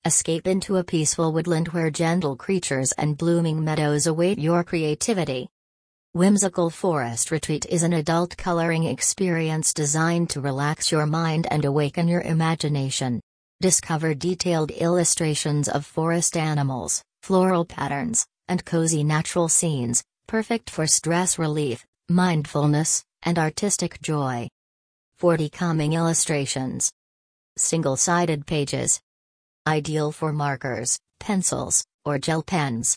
Escape into a peaceful woodland where gentle creatures and blooming meadows await your creativity. Whimsical Forest Retreat is an adult coloring experience designed to relax your mind and awaken your imagination. Discover detailed illustrations of forest animals, floral patterns, and cozy natural scenes, perfect for stress relief, mindfulness, and artistic joy. 40 calming illustrations. Single-sided pages. Ideal for markers, pencils, or gel pens.